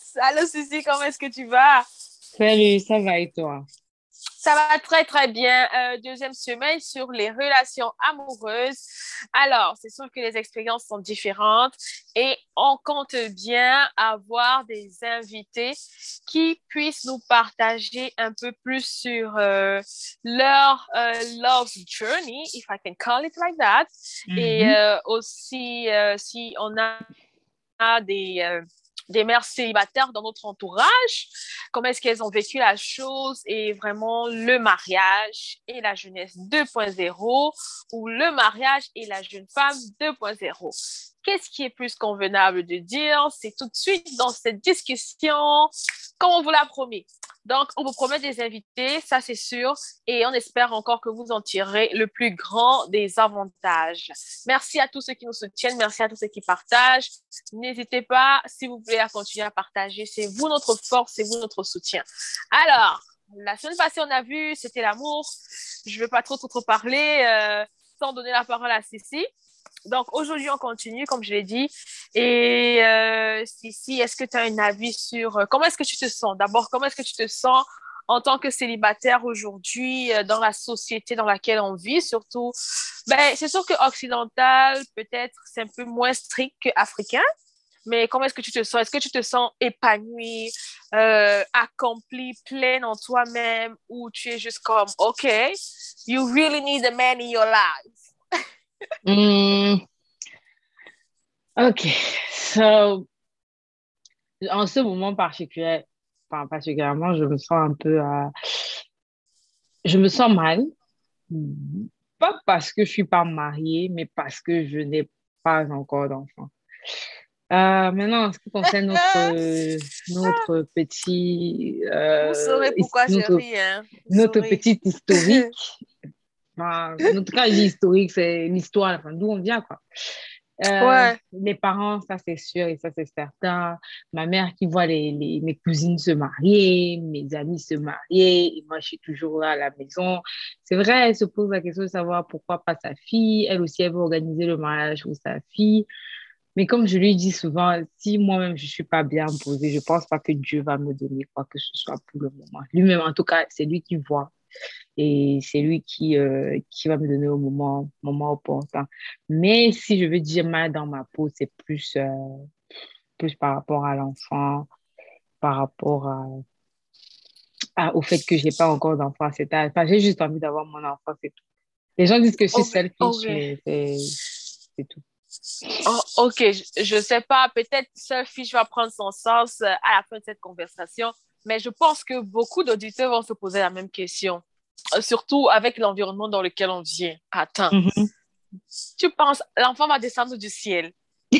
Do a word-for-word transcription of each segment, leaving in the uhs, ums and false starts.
Salut Suzy, comment est-ce que tu vas? Salut, ça va et toi? Ça va très très bien. Euh, deuxième semaine sur les relations amoureuses. Alors, c'est sûr que les expériences sont différentes et on compte bien avoir des invités qui puissent nous partager un peu plus sur euh, leur euh, love journey, if I can call it like that. Et Mhm. euh, aussi, euh, si on a des, euh, des mères célibataires dans notre entourage, comment est-ce qu'elles ont vécu la chose et vraiment le mariage et la jeunesse deux point zéro ou le mariage et la jeune femme deux point zéro. Qu'est-ce qui est plus convenable de dire? C'est tout de suite dans cette discussion, comme on vous l'a promis. Donc, on vous promet des invités, ça c'est sûr, et on espère encore que vous en tirerez le plus grand des avantages. Merci à tous ceux qui nous soutiennent, merci à tous ceux qui partagent. N'hésitez pas, si vous voulez, à continuer à partager. C'est vous notre force, c'est vous notre soutien. Alors, la semaine passée, on a vu, c'était l'amour. Je ne vais pas trop, trop, trop parler euh, sans donner la parole à Sissi. Donc, aujourd'hui, on continue, comme je l'ai dit. Et euh, Sissi, est-ce que tu as un avis sur euh, comment est-ce que tu te sens? D'abord, comment est-ce que tu te sens en tant que célibataire aujourd'hui euh, dans la société dans laquelle on vit, surtout? Ben, c'est sûr que occidental, peut-être, c'est un peu moins strict qu'africain. Mais comment est-ce que tu te sens? Est-ce que tu te sens épanouie, euh, accomplie, pleine en toi-même, ou tu es juste comme, OK, you really need a man in your life? Mm, ok, so, en ce moment particulier, enfin, particulièrement, je me sens un peu, euh, je me sens mal, pas parce que je suis pas mariée, mais parce que je n'ai pas encore d'enfant. Euh, maintenant, en ce qui concerne notre, euh, notre petit, Vous euh, saurez his- pourquoi je notre, ris, hein? Vous notre saurez. petite historique, enfin, notre cas historique, c'est l'histoire, enfin, d'où on vient, quoi. Euh, Ouais. les parents, ça c'est sûr et ça c'est certain. Ma mère qui voit les, les- mes cousines se marier, mes amis se marier, et moi je suis toujours là à la maison. C'est vrai, elle se pose la question de savoir pourquoi pas sa fille. Elle aussi, elle veut organiser le mariage pour sa fille. Mais comme je lui dis souvent, si moi-même je suis pas bien posée, je pense pas que Dieu va me donner quoi que ce soit pour le moment. Lui-même, en tout cas, c'est lui qui voit et c'est lui qui, euh, qui va me donner au moment, moment opportun. Mais si je veux dire mal dans ma peau, c'est plus, euh, plus par rapport à l'enfant, par rapport à, à- au fait que j'ai pas encore d'enfant à cet âge. Enfin, j'ai juste envie d'avoir mon enfant, c'est tout. Les gens disent que je suis Ok. selfish, Ok. mais c'est, c'est tout. Oh, ok. Je, je sais pas. Peut-être ce fiche va prendre son sens euh, à la fin de cette conversation. Mais je pense que beaucoup d'auditeurs vont se poser la même question. Euh, surtout avec l'environnement dans lequel on vient. Attends. Mhm. Tu penses, l'enfant va descendre du ciel?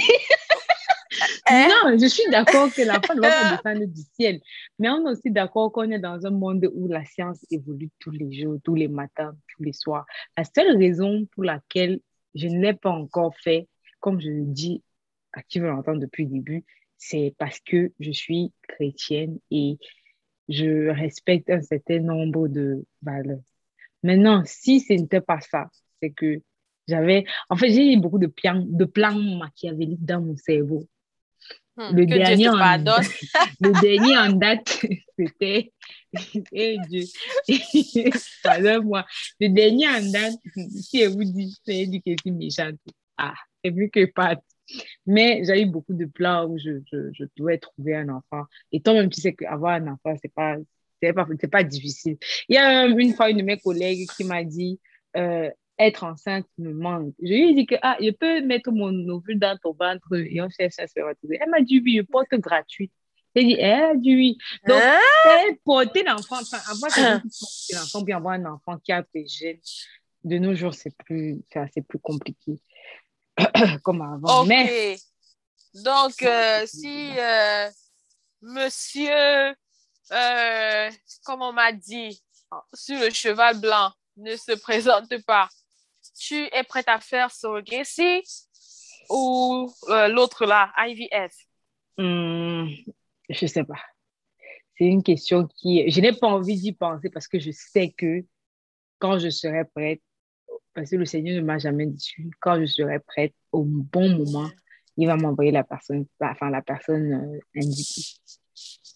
Hein? Non, je suis d'accord que l'enfant ne va pas descendre du ciel, mais on est aussi d'accord qu'on est dans un monde où la science évolue tous les jours, tous les matins, tous les soirs. La seule raison pour laquelle je ne l'ai pas encore fait, comme je le dis à qui veut l'entendre depuis le début, c'est parce que je suis chrétienne et je respecte un certain nombre de valeurs. Maintenant, si ce n'était pas ça, c'est que j'avais, en fait, j'ai eu beaucoup de plans, de plans machiavéliques dans mon cerveau. Hmm, Le que Dieu dernier te en, pardonne. le dernier en date, c'était, eh Dieu, pardonne-moi, le dernier en date, si elle vous dit, c'est éducatif méchant. Ah, c'est plus que pas. Mais j'ai eu beaucoup de plans où je, je, je devais trouver un enfant. Et toi-même, tu sais qu'avoir un enfant, c'est pas, c'est pas, c'est pas difficile. Il y a euh, une fois une de mes collègues qui m'a dit, euh, être enceinte me manque. Je lui ai dit que, ah, je peux mettre mon ovule dans ton ventre et on cherche à se retrouver. Elle m'a dit oui, je porte gratuit. J'ai dit, elle a dit oui. Donc, Hein? c'est porter l'enfant, enfin, avoir quelqu'un qui porte l'enfant, bien avoir un enfant qui a tes gènes. De nos jours, c'est plus, c'est assez plus compliqué comme avant. Ok. Mais, Donc, moi, c'est euh, plus si là. euh, monsieur, euh, comme on m'a dit, sur le cheval blanc ne se présente pas, tu es prête à faire surrogacy ou euh, l'autre là, I V F? Hum, je sais pas. C'est une question qui, je n'ai pas envie d'y penser parce que je sais que quand je serai prête, parce que le Seigneur ne m'a jamais dit, quand je serai prête, au bon moment, il va m'envoyer la personne, enfin la personne euh, indiquée.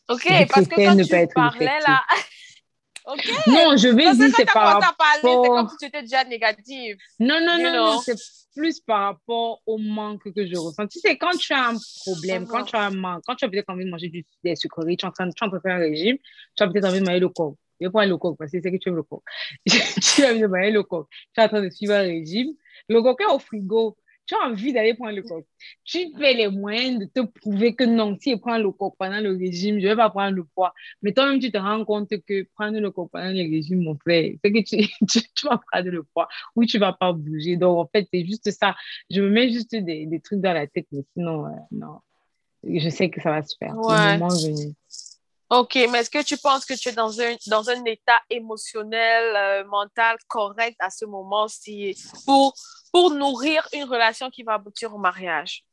OK, Je parce que préfère quand ne tu pas être parlais effective. là, OK. Non, je vais Parce que dire quand c'est tu as par commencé à parler, c'est comme rapport. si tu étais déjà négative, Non, non, you non, non, know. c'est plus par rapport au manque que je ressens. Tu sais, quand tu as un problème, quand Uh-huh. tu as un manque, quand tu as peut-être envie de manger du, des sucreries, tu es en train, tu es en train de faire un régime, tu as peut-être envie de manger le coq. Je vais prendre le coq parce que c'est que tu aimes le coq. Tu as envie de manger le coq. Tu es en train de suivre un régime. Le coq est au frigo. Tu as envie d'aller prendre le coq. Tu fais les moyens de te prouver que non, si je prends le coq pendant le régime, je ne vais pas prendre le poids. Mais toi-même, tu te rends compte que prendre le coq pendant le régime, mon frère, c'est que tu, tu, tu vas prendre le poids. Oui, tu vas pas bouger. Donc, en fait, c'est juste ça. Je me mets juste des, des trucs dans la tête, mais sinon, euh, non. Je sais que ça va se faire. Le Ouais. moment est venu. OK, mais est-ce que tu penses que tu es dans un, dans un état émotionnel, euh, mental correct à ce moment-ci pour, pour nourrir une relation qui va aboutir au mariage?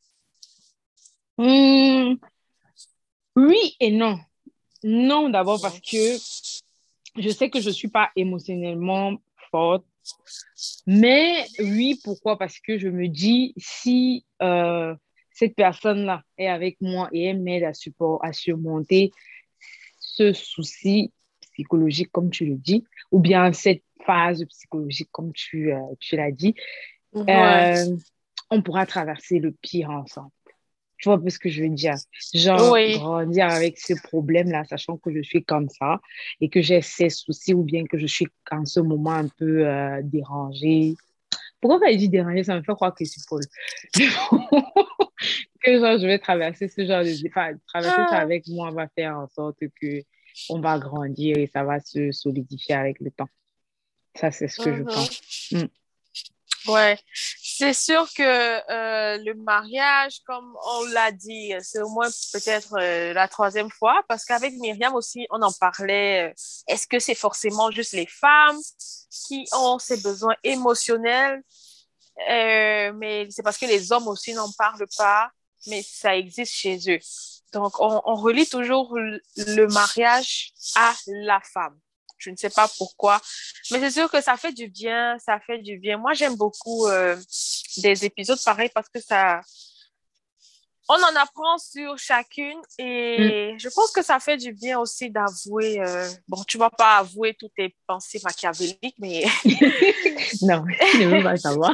Hmm, oui et non. Non, d'abord parce Mhm. que je sais que je suis pas émotionnellement forte. Mais oui, pourquoi? Parce que je me dis, si euh, cette personne-là est avec moi et elle m'aide à, support, à surmonter ce souci psychologique, comme tu le dis, ou bien cette phase psychologique, comme tu, euh, tu l'as dit, Ouais. euh, on pourra traverser le pire ensemble. Tu vois un peu ce que je veux dire? Genre, Oui. grandir avec ce problème-là, sachant que je suis comme ça et que j'ai ces soucis ou bien que je suis en ce moment un peu euh, dérangée. Pourquoi quand il dit déranger, ça me fait croire que je suis folle. Que genre, je vais traverser ce genre de... Enfin, traverser ça Ah, avec moi va faire en sorte que on va grandir et ça va se solidifier avec le temps. Ça, c'est ce que je mhm. pense. Mm. Ouais, c'est sûr que euh, le mariage, comme on l'a dit, c'est au moins peut-être euh, la troisième fois, parce qu'avec Myriam aussi, on en parlait. euh, Est-ce que c'est forcément juste les femmes qui ont ces besoins émotionnels? Euh, mais c'est parce que les hommes aussi n'en parlent pas, mais ça existe chez eux. Donc, on, on relie toujours le le mariage à la femme. Je ne sais pas pourquoi, mais c'est sûr que ça fait du bien, ça fait du bien. Moi, j'aime beaucoup euh, des épisodes pareils parce que ça, on en apprend sur chacune Mm. et je pense que ça fait du bien aussi d'avouer. Euh, bon, tu vas pas avouer toutes tes pensées machiavéliques, mais Non, tu ne veux pas savoir.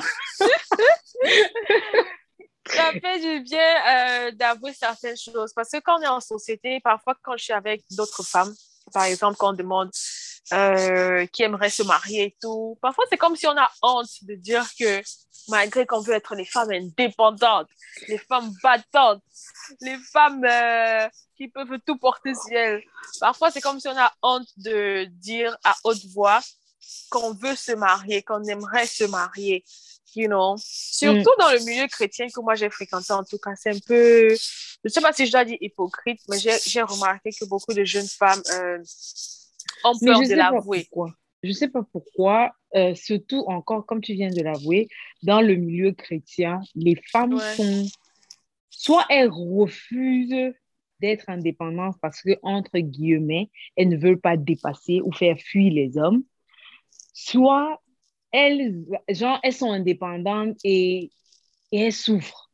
ça fait du bien euh, d'avouer certaines choses parce que quand on est en société, parfois quand je suis avec d'autres femmes, par exemple, quand on demande euh, qui aimerait se marier et tout, parfois c'est comme si on a honte de dire que malgré qu'on veut être les femmes indépendantes, les femmes battantes, les femmes euh, qui peuvent tout porter sur elles, parfois c'est comme si on a honte de dire à haute voix qu'on veut se marier, qu'on aimerait se marier, you know. Mm. Surtout dans le milieu chrétien que moi j'ai fréquenté, en tout cas, c'est un peu, je ne sais pas si je dois dire hypocrite, mais j'ai, j'ai remarqué que beaucoup de jeunes femmes euh, ont Mais je peur de sais pas l'avouer. pourquoi. Je sais pas pourquoi, euh, surtout encore, comme tu viens de l'avouer, dans le milieu chrétien, les femmes Ouais. sont, soit elles refusent d'être indépendantes parce que, entre guillemets, elles ne veulent pas dépasser ou faire fuir les hommes, soit elles, genre, elles sont indépendantes et, et elles souffrent.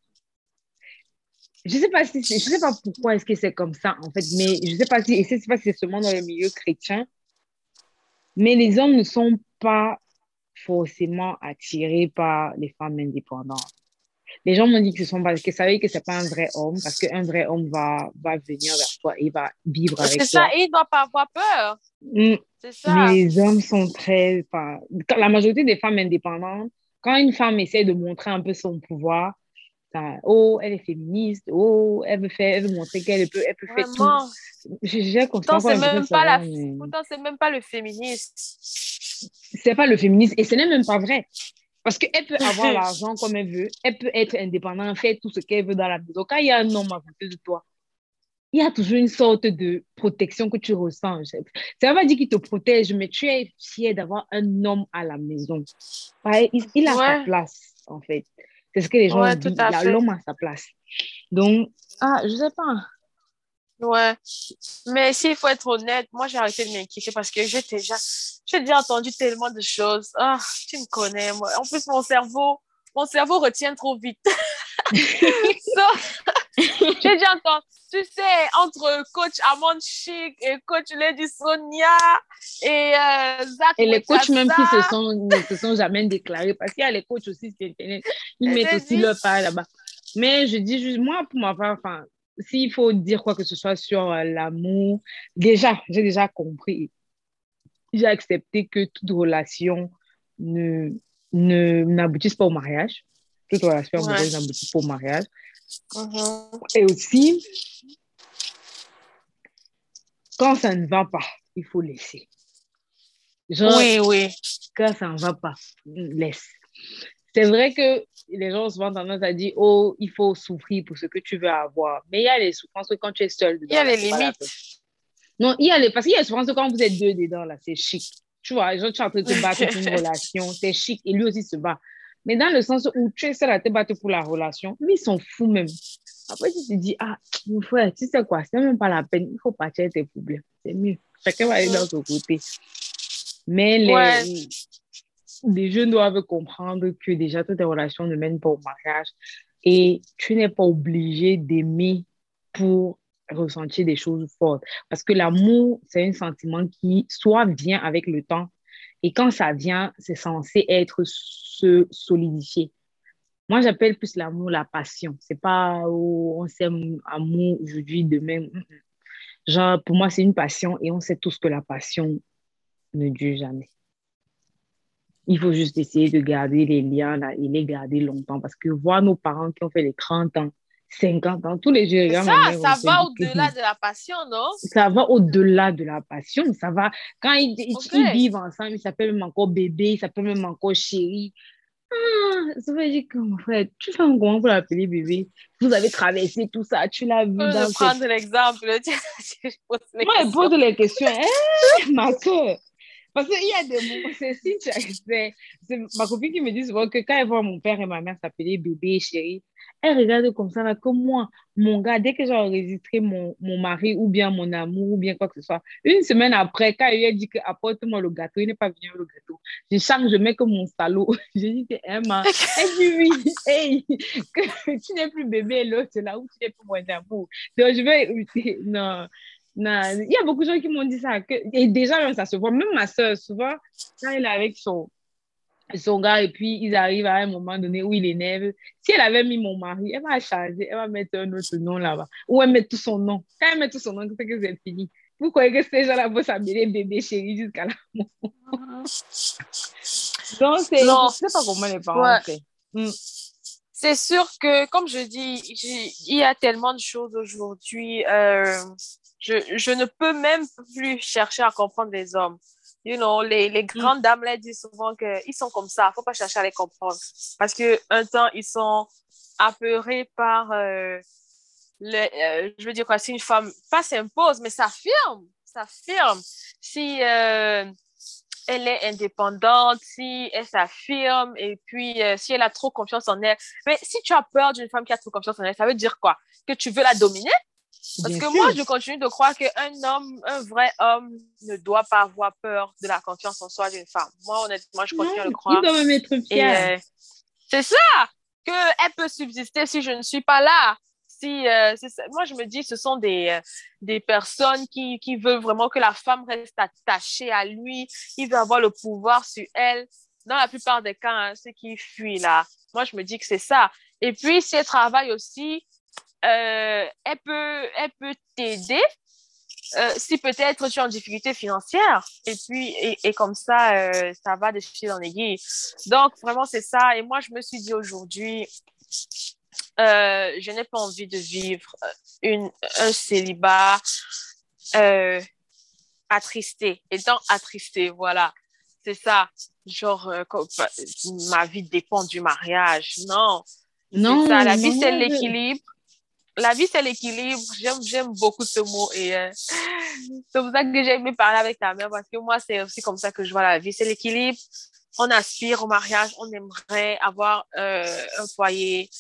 Je sais pas si c'est- je sais pas pourquoi est-ce que c'est comme ça, en fait, mais je sais pas si, et je sais pas si c'est seulement dans le milieu chrétien, mais les hommes ne sont pas forcément attirés par les femmes indépendantes. Les gens m'ont dit que ce sont pas, que ça veut dire que c'est pas un vrai homme, parce qu'un vrai homme va, va venir vers toi et va vivre C'est avec ça, toi. et il ne doit pas avoir peur. Mm. C'est Mais ça. les hommes sont très, enfin, quand- la majorité des femmes indépendantes, quand une femme essaie de montrer un peu son pouvoir, ça, oh, elle est féministe, oh, elle veut faire, elle veut montrer qu'elle peut, elle peut faire tout. Vraiment. J'ai j'ai Pourtant, encore c'est l'impression que même c'est pas vrai, la, mais pourtant, c'est même pas le féministe. c'est pas le féminisme et ce n'est même pas vrai. Parce qu'elle peut avoir l'argent comme elle veut, elle peut être indépendante, faire tout ce qu'elle veut dans la maison. Quand il y a un homme à côté de toi, il y a toujours une sorte de protection que tu ressens. Ça ne veut pas dire qu'il te protège, mais tu es fier d'avoir un homme à la maison. Ouais, il, il a sa Ouais, place, en fait. C'est ce que les gens ouais, tout oublient. à Là, fait. l'homme a sa place. Donc, ah, je sais pas. Ouais. Mais s'il faut être honnête, moi, j'ai arrêté de m'inquiéter parce que j'ai déjà, j'ai déjà entendu tellement de choses. Ah, tu me connais, moi. En plus, mon cerveau, mon cerveau retient trop vite. So, J'ai déjà entendu, tu sais, entre coach Amand Chic et coach Lady Sonia et euh, Zach Et les coachs même qui se Mwekasa. sont, ne se sont jamais déclarés, parce qu'il y a les coachs aussi sur Internet, ils Et mettent j'ai aussi dit, leur part là-bas. Mais je dis juste, moi, pour ma part, enfin, s'il faut dire quoi que ce soit sur euh, l'amour, déjà, j'ai déjà compris, j'ai accepté que toute relation ne, ne, n'aboutisse pas au mariage. Toute relation ouais. amoureuse n'aboutit pas au mariage. Mhm. Et aussi, quand ça ne va pas, il faut laisser. Genre, Oui, oui. quand ça ne va pas, laisse. C'est vrai que les gens ont souvent tendance à dire, oh, il faut souffrir pour ce que tu veux avoir. Mais il y a les souffrances que quand tu es seul Il y dedans, a là, les c'est pas la peine. limites. Non, il y a les, parce qu'il y a les souffrances que quand vous êtes deux dedans, là, c'est chic. Tu vois, genre, tu es en train de te battre pour une relation, c'est chic, et lui aussi se bat. Mais dans le sens où tu es seul à te battre pour la relation, lui, il s'en fout même. Après, tu te dis, ah, mon frère, tu sais quoi, c'est même pas la peine, il faut partir avec tes problèmes. C'est mieux. Chacun va aller dans son côté. Mais Ouais, les, les jeunes doivent comprendre que déjà, toutes les relations ne mènent pas au mariage et tu n'es pas obligé d'aimer pour ressentir des choses fortes. Parce que l'amour, c'est un sentiment qui soit vient avec le temps et quand ça vient, c'est censé être se solidifier. Moi, j'appelle plus l'amour la passion. C'est pas oh, on s'aime amour aujourd'hui, demain. Genre, pour moi, c'est une passion et on sait tous que la passion ne dure jamais. Il faut juste essayer de garder les liens là, et les garder longtemps parce que voir nos parents qui ont fait les trente ans, cinquante ans, tous les jours, je c'est regarde ça, ma mère, on ça se va dit que au-delà de la passion, non? ça va au-delà de la passion. Ça va, quand ils, ils, OK. ils vivent ensemble, ils s'appellent même encore bébé, ils s'appellent même encore chéri. Ah, ça veut dire que mon frère, tu fais un comment pour l'appeler bébé? Vous avez traversé tout ça, tu l'as vu Je dans peux cette... prendre l'exemple. Je pose les Moi, je questions. pose les questions. Hein, ma soeur, parce qu'il y a des moments, c'est si tu as- c'est c'est ma copine qui me dit souvent que quand elle voit mon père et ma mère s'appeler bébé, chérie, elle regarde comme ça, là, comme moi, mon gars, dès que j'ai enregistré mon, mon mari ou bien mon amour ou bien quoi que ce soit, une semaine après, quand il lui a dit que apporte-moi le gâteau, il n'est pas venu avec le gâteau. Je change, je mets que mon salaud. Je dis que Emma, elle dit oui, hey, que tu n'es plus bébé, l'autre, c'est là où tu n'es plus mon amour. Donc, je vais, non. Non, il y a beaucoup de gens qui m'ont dit ça. Que, et déjà, même, ça se voit. Même ma soeur, souvent, quand elle est avec son, son gars et puis ils arrivent à un moment donné où il énerve, si elle avait mis mon mari, elle va changer, elle va mettre un autre nom là-bas. Ou elle met tout son nom. Quand elle met tout son nom, c'est que c'est fini. Vous croyez que ces gens-là vont s'appeler bébé chéri jusqu'à là? Donc, c'est, je ne Non, sais pas comment les parents ouais. font. Mm. C'est sûr que, comme je dis, j'ai- il y a tellement de choses aujourd'hui. euh, je, je ne peux même plus chercher à comprendre les hommes. You know, les, les Mm. grandes dames là disent souvent qu'ils sont comme ça. Il ne faut pas chercher à les comprendre. Parce qu'un temps, ils sont apeurés par, euh, le, euh, je veux dire quoi, si une femme, pas s'impose, mais s'affirme. S'affirme. Si, euh, elle est indépendante, si elle s'affirme et puis euh, si elle a trop confiance en elle. Mais si tu as peur d'une femme qui a trop confiance en elle, ça veut dire quoi? Que tu veux la dominer? Parce Bien que moi, sûr. je continue de croire qu'un homme, un vrai homme, ne doit pas avoir peur de la confiance en soi d'une femme. Moi, honnêtement, je continue à le Non, il croire. doit même être Et fier. euh, c'est ça, qu'elle peut subsister si je ne suis pas là. Si, euh, c'est ça. Moi, je me dis, ce sont des, euh, des personnes qui, qui veulent vraiment que la femme reste attachée à lui. Il veut avoir le pouvoir sur elle. Dans la plupart des cas, hein, ceux qui fuient là. Moi, je me dis que c'est ça. Et puis, si elle travaille aussi, euh, elle peut, elle peut t'aider euh, si peut-être tu es en difficulté financière. Et puis, et, et comme ça, euh, ça va déchirer dans l'aiguille. Donc, vraiment, c'est ça. Et moi, je me suis dit aujourd'hui, euh, je n'ai pas envie de vivre une, un célibat euh, attristé, étant attristé, voilà. C'est ça. Genre, euh, comme, ma vie dépend du mariage. Non, c'est ça. Non, La vie, non, c'est moi, je... l'équilibre. La vie, c'est l'équilibre. J'aime, j'aime beaucoup ce mot. Et euh, c'est pour ça que j'ai aimé parler avec ta mère, parce que moi, c'est aussi comme ça que je vois la vie. C'est l'équilibre. On aspire au mariage. On aimerait avoir euh, un foyer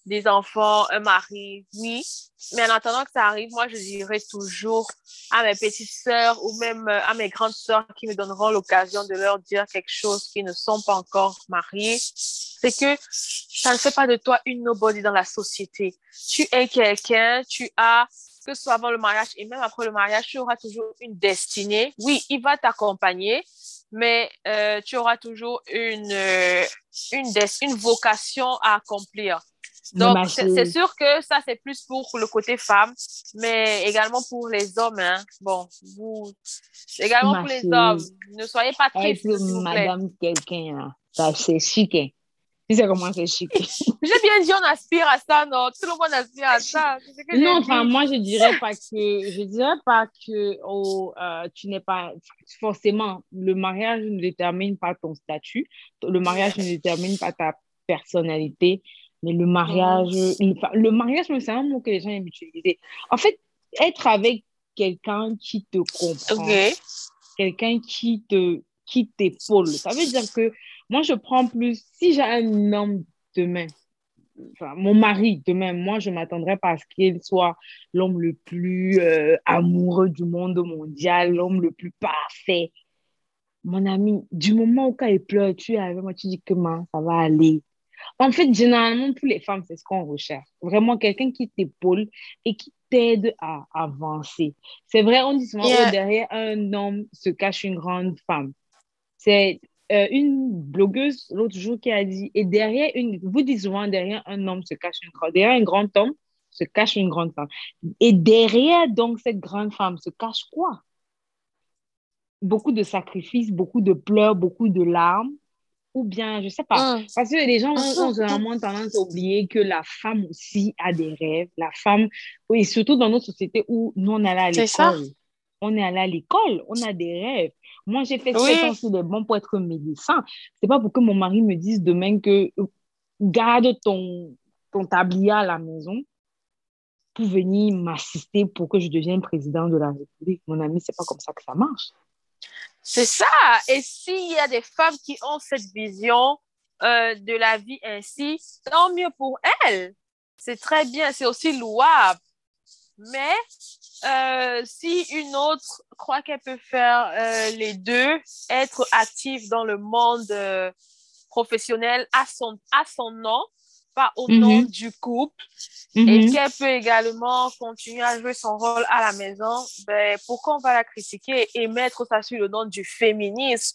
des enfants, un mari, oui. Mais en attendant que ça arrive, moi, je dirais toujours à mes petites sœurs ou même euh, à mes grandes sœurs qui me donneront l'occasion de leur dire quelque chose qui ne sont pas encore mariées, c'est que ça ne fait pas de toi une nobody dans la société. Tu es quelqu'un, tu as, que ce soit avant le mariage et même après le mariage, tu auras toujours une destinée. Oui, il va t'accompagner, mais euh, tu auras toujours une, euh, une, des, une vocation à accomplir. Mais Donc, ma c'est c'est chérie, sûr que ça, c'est plus pour le côté femme, mais également pour les hommes. Hein. Bon, vous, également ma pour les hommes, chérie, ne soyez pas être tristes, s'il vous plaît. madame quelqu'un, là, ça, c'est chic, hein. Tu sais comment c'est chic. J'ai bien dit, on aspire à ça, non? Tout le monde aspire à ça. C'est ce que Non, j'ai enfin, dit. moi, je dirais pas que, je dirais pas que oh, euh, tu n'es pas, forcément, le mariage ne détermine pas ton statut, le mariage ne détermine pas ta personnalité, mais le mariage, Mhm. le, enfin, le mariage, c'est un mot que les gens aiment utiliser. En fait, être avec quelqu'un qui te comprend, OK. quelqu'un qui te, qui t'épaule, ça veut dire que moi, je prends plus, si j'ai un homme demain, enfin, mon mari, de même, moi, je m'attendrais pas à ce qu'il soit l'homme le plus euh, amoureux du monde mondial, l'homme le plus parfait. Mon ami, du moment où quand il pleure, tu es avec moi, tu dis que man, ça va aller. En fait, généralement, pour les femmes, c'est ce qu'on recherche. Vraiment, quelqu'un qui t'épaule et qui t'aide à avancer. C'est vrai, on dit souvent, oh, Yeah. derrière un homme se cache une grande femme. C'est euh, une blogueuse l'autre jour qui a dit, et derrière une, vous dites souvent, derrière un homme se cache une grande, derrière un grand homme se cache une grande femme. Et derrière, donc, cette grande femme se cache quoi? Beaucoup de sacrifices, beaucoup de pleurs, beaucoup de larmes, ou bien, je sais pas. Mm. Parce que les gens ont, ont Mhm. généralement tendance à oublier que la femme aussi a des rêves. La femme, et surtout dans notre société où nous, on est allé à C'est ça? l'école. On est allé à l'école, on a des rêves. Moi, j'ai fait sept ans Oui. sur les bancs pour être médecin. C'est pas pour que mon mari me dise demain que euh, garde ton, ton tablier à la maison pour venir m'assister pour que je devienne président de la République. Mon ami, c'est pas comme ça que ça marche. C'est ça. Et s'il y a des femmes qui ont cette vision euh, de la vie ainsi, tant mieux pour elles. C'est très bien, c'est aussi louable. Mais euh, si une autre croit qu'elle peut faire euh, les deux, être active dans le monde euh, professionnel à son, à son nom, pas au nom Mhm, du couple, et mhm. qu'elle peut également continuer à jouer son rôle à la maison, ben, pourquoi on va la critiquer et mettre ça sur le nom du féminisme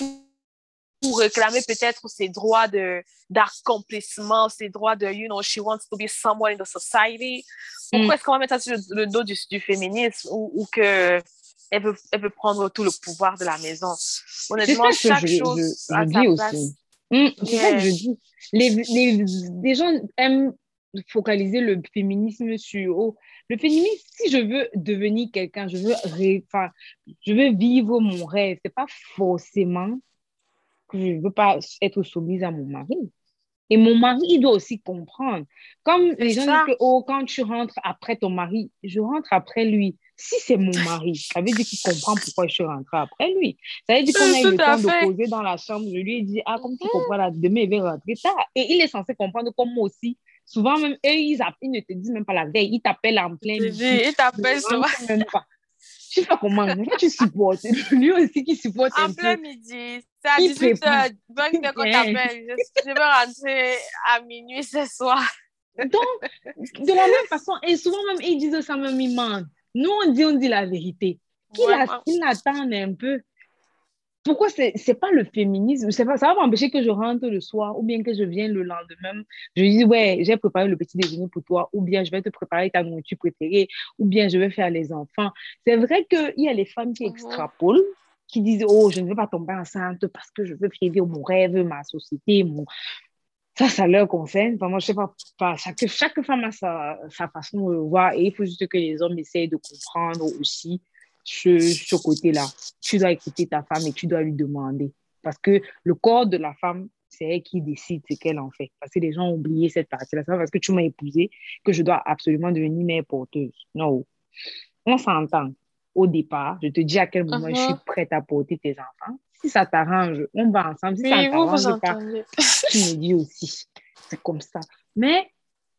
pour réclamer peut-être ses droits de, d'accomplissement, ses droits de, you know, she wants to be someone in the society. Pourquoi Mm. est-ce qu'on va mettre ça sur le, le dos du, du féminisme ou, ou que elle veut, elle veut prendre tout le pouvoir de la maison? C'est Honnêtement, ça que chaque je, je, chose je à sa dis aussi. place. Mm, c'est ça que Yeah. je dis. Les, les, les gens aiment focaliser le féminisme sur oh, le féminisme. Si je veux devenir quelqu'un, je veux, ré- enfin, je veux vivre mon rêve. C'est pas forcément que je veux pas être soumise à mon mari. Et mon mari, il doit aussi comprendre. Comme C'est les gens disent ça. que, oh, quand tu rentres après ton mari, je rentre après lui. Si c'est mon mari, ça veut dire qu'il comprend pourquoi je suis rentrée après lui. Ça veut dire qu'on a eu Tout le à temps de fait. causer dans la chambre. Je lui ai dit, ah, comme tu comprends là, demain, il va rentrer tard. Et il est censé comprendre comme moi aussi. Souvent, même eux, ils, app- ils ne te disent même pas la veille. Ils t'appellent en plein Je dis, midi. il Je ne t'appelle souvent. rentre même pas. Je sais pas comment. Moi, tu supportes. Lui aussi qui supporte En un peu. plein midi, c'est à Il prépare. dix-huit heures, vingt heures qu'on Hein. t'appelle. Je, je vais rentrer à minuit ce soir. Donc, de la même façon, et souvent même, ils disent ça même, ils mentent. Nous, on dit, on dit la vérité. Qu'il a, Vraiment. qu'il attend un peu. Pourquoi c'est, c'est pas le féminisme? C'est pas, ça va m'empêcher que je rentre le soir ou bien que je vienne le lendemain. Je dis, ouais, j'ai préparé le petit déjeuner pour toi, ou bien je vais te préparer ta nourriture préférée, ou bien je vais faire les enfants. C'est vrai qu'il y a les femmes qui Mhm. extrapolent, qui disent, oh, je ne veux pas tomber enceinte parce que je veux vivre mon rêve, ma société, mon, ça, ça leur concerne. Enfin, moi, je sais pas, pas chaque, chaque femme a sa, sa façon de le voir et il faut juste que les hommes essayent de comprendre aussi ce, ce côté-là. Tu dois écouter ta femme et tu dois lui demander. Parce que le corps de la femme, c'est elle qui décide ce qu'elle en fait. Parce que les gens ont oublié cette partie-là. C'est pas parce que tu m'as épousée que je dois absolument devenir mère porteuse. Non. On s'entend au départ. Je te dis à quel moment je suis Mhm. prête à porter tes enfants. Si ça t'arrange, on va ensemble. Si ça ne Oui, vous vous t'arrange pas, entendez. tu me dis aussi. C'est comme ça. Mais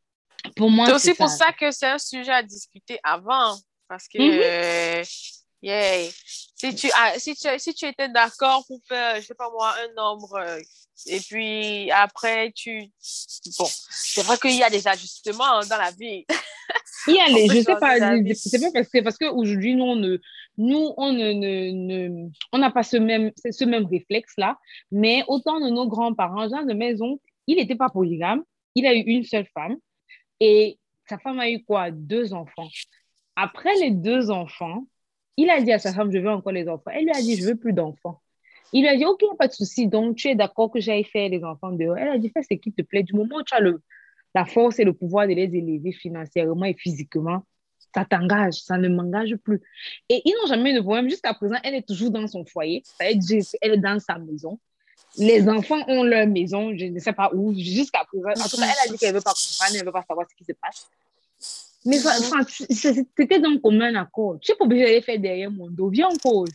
Pour moi, C'est c'est aussi pour ça. ça que c'est un sujet à discuter avant. Parce que, Mhm. euh, yeah, si tu, as, si tu, si tu étais d'accord pour faire, je sais pas moi, un nombre, euh, et puis après, tu... Bon, c'est vrai qu'il y a des ajustements hein, dans la vie. Il y a On les, peut je sais changer pas, d'avis. c'est pas parce que, parce qu'aujourd'hui, nous, on ne, nous, on ne, ne, ne- on n'a pas ce même, ce même réflexe-là, mais autant de nos grands-parents, genre de maison, il n'était pas polygame, il a eu une seule femme et sa femme a eu quoi? Deux enfants. Après les deux enfants, il a dit à sa femme, je veux encore les enfants. Elle lui a dit, je veux plus d'enfants. Il lui a dit, OK, pas de souci. Donc, tu es d'accord que j'aille faire les enfants dehors. Elle a dit, fais ce qui te plaît. Du moment où tu as le, la force et le pouvoir de les élever financièrement et physiquement, ça t'engage, ça ne m'engage plus. Et ils n'ont jamais eu de problème. Jusqu'à présent, elle est toujours dans son foyer. Ça veut dire qu'elle est dans sa maison. Les enfants ont leur maison, je ne sais pas où, jusqu'à présent. En tout cas, elle a dit qu'elle ne veut pas comprendre, elle ne veut pas savoir ce qui se passe. Mais ça- Mhm. enfin, tu- c'est- c'était dans commun accord. Tu n'es pas obligé d'aller faire derrière mon dos. Viens en cause.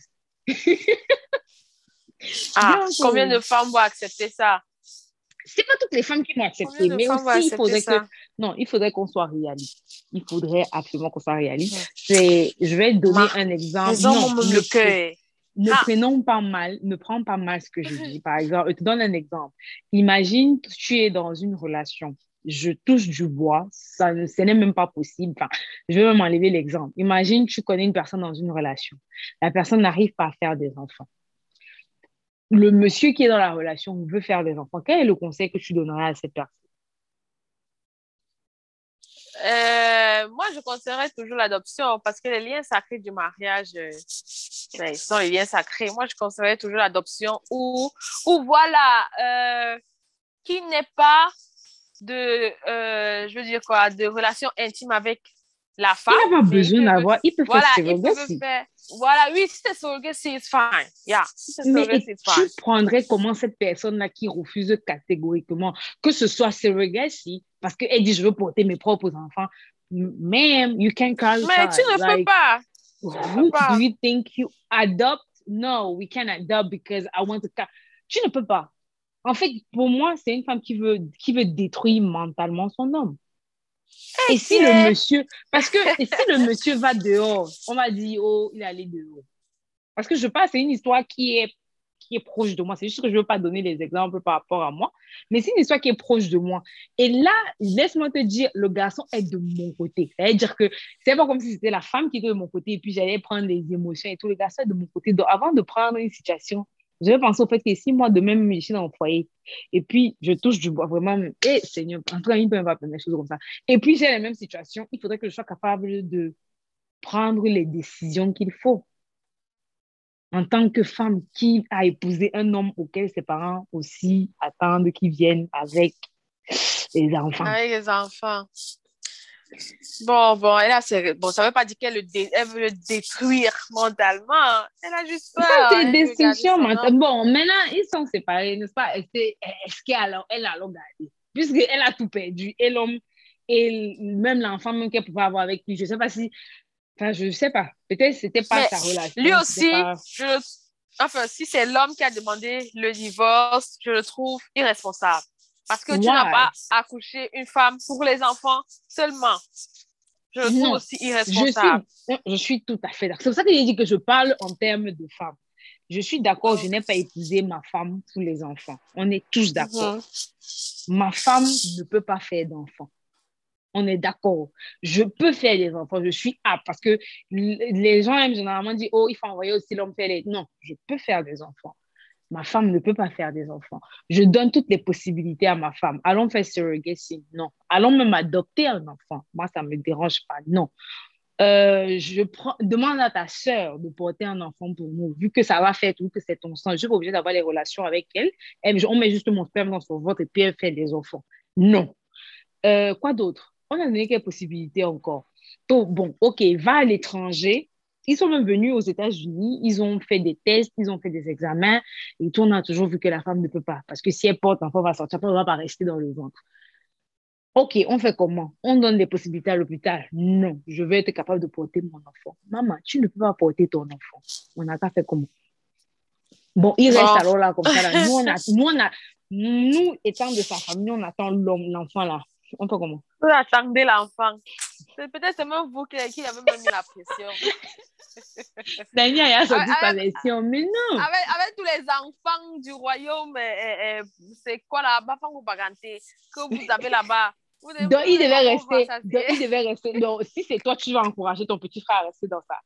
Ah, Viens en combien cause. de femmes vont accepter ça? C'est pas toutes les femmes qui vont Combien accepter, de mais femmes vont aussi il accepter faudrait que, ça? non, il faudrait qu'on soit réaliste. Il faudrait absolument qu'on soit réaliste. C'est, je vais Ma donner un exemple. raison, Non, mon même ne, le cœur. ne Ah, prenons pas mal, ne prends pas mal ce que je dis. Par exemple, je te donne un exemple. Imagine, tu es dans une relation. Je touche du bois, ça, ne- ce n'est même pas possible. Enfin, je vais même enlever l'exemple. Imagine, tu connais une personne dans une relation. La personne n'arrive pas à faire des enfants. Le monsieur qui est dans la relation veut faire des enfants. Quel est le conseil que tu donnerais à cette personne? euh, moi, je conseillerais toujours l'adoption parce que les liens sacrés du mariage, euh, ben, ils sont les liens sacrés. Moi, je conseillerais toujours l'adoption ou, ou voilà, euh, qui n'est pas de, euh, je veux dire quoi, de relation intime avec la femme, Il n'a pas mais ils besoin peuvent, d'avoir, il peut faire voilà, ils peuvent surrogacy. faire, voilà, oui, si c'est surrogacy, it's fine. Yeah, si c'est Mais et surrogacy, it's tu fine. prendrais comment cette personne-là qui refuse catégoriquement que ce soit surrogacy parce qu'elle dit je veux porter mes propres enfants. Ma'am, you can Mais tu clarify. ne peux Like, pas, tu ne peux who do pas. you think you adopt? No, we can adopt because I want to. Tu ne peux pas. En fait, pour moi, c'est une femme qui veut, qui veut détruire mentalement son homme. Et si le Ok. monsieur, parce que et si le monsieur va dehors, on va dire, oh, il est allé dehors. Parce que je pense que c'est une histoire qui est, qui est proche de moi. C'est juste que je ne veux pas donner les exemples par rapport à moi, mais c'est une histoire qui est proche de moi. Et là, laisse-moi te dire, le garçon est de mon côté. C'est-à-dire que c'est pas comme si c'était la femme qui était de mon côté et puis j'allais prendre les émotions et tout. Le garçon est de mon côté. Donc, avant de prendre une situation, je vais penser au fait que si moi, de même, je suis dans mon foyer et puis je touche du bois, vraiment, et Seigneur, en tout cas, il ne peut pas permettre des choses comme ça. Et puis j'ai la même situation, il faudrait que je sois capable de prendre les décisions qu'il faut en tant que femme qui a épousé un homme auquel ses parents aussi attendent qu'il vienne avec les enfants. Avec les enfants. Bon, bon, elle a ses- bon, ça veut pas dire qu'elle le dé- elle veut le détruire mentalement. Elle a juste Ça, peur. c'est Elle veut garder destruction son mentale. homme. Bon, maintenant, ils sont séparés, n'est-ce pas? Est-ce que- est-ce qu'elle a, elle a alors gardé? Puisqu'elle a tout perdu, et l'homme, et même l'enfant même qu'elle pouvait avoir avec lui. Je ne sais pas si, enfin, je ne sais pas. Peut-être que ce n'était pas Mais sa lui relation, c'était aussi, pas... je le- enfin, si c'est l'homme qui a demandé le divorce, je le trouve irresponsable. Parce que tu n'as Ouais, pas accouché une femme pour les enfants seulement. Je le trouve non. aussi Je irresponsable. suis, je suis tout à fait d'accord. C'est pour ça que j'ai dit que je parle en termes de femme. Je suis d'accord, je n'ai pas épousé ma femme pour les enfants. On est tous d'accord. Mhm. Ma femme ne peut pas faire d'enfants. On est d'accord. Je peux faire des enfants, je suis apte parce que les gens aiment généralement dire, oh, il faut envoyer aussi l'homme faire les... Non, je peux faire des enfants. Ma femme ne peut pas faire des enfants. Je donne toutes les possibilités à ma femme. Allons faire surrogacy. Non. Allons même adopter un enfant. Moi, ça ne me dérange pas. Non. Euh, je prends, demande à ta sœur de porter un enfant pour nous, vu que ça va faire tout, que c'est ton sang. Je suis pas obligée d'avoir les relations avec elle. Elle. On met juste mon sperme dans son ventre et puis elle fait des enfants. Non. Euh, quoi d'autre? On a donné quelles possibilités encore? Donc, bon, ok, va à l'étranger. Ils sont même venus aux États-Unis, ils ont fait des tests, ils ont fait des examens, et tout, on a toujours vu que la femme ne peut pas. Parce que si elle porte, l'enfant va sortir, elle ne va pas rester dans le ventre. Ok, on fait comment? On donne des possibilités à l'hôpital? Non, je vais être capable de porter mon enfant. Maman, tu ne peux pas porter ton enfant. On n'a pas fait comment? Bon, il reste Bon. alors là comme ça. Là. Nous, on a, nous, on a, nous, étant de sa famille, on attend l'homme, l'enfant là. On peut comment? Vous attendez l'enfant. C'est peut-être c'est même vous qui, qui avez même mis la pression. Daniel a Avec, sorti sa avec, version, mais non. avec, avec tous les enfants du royaume, euh, euh, c'est quoi là, Bafang ou Baganté, que vous avez là-bas. Vous devez, Donc, vous il devez devait on va rester. Donc, s'asseoir. il devait rester. Donc, si c'est toi, tu vas encourager ton petit frère à rester dans ça.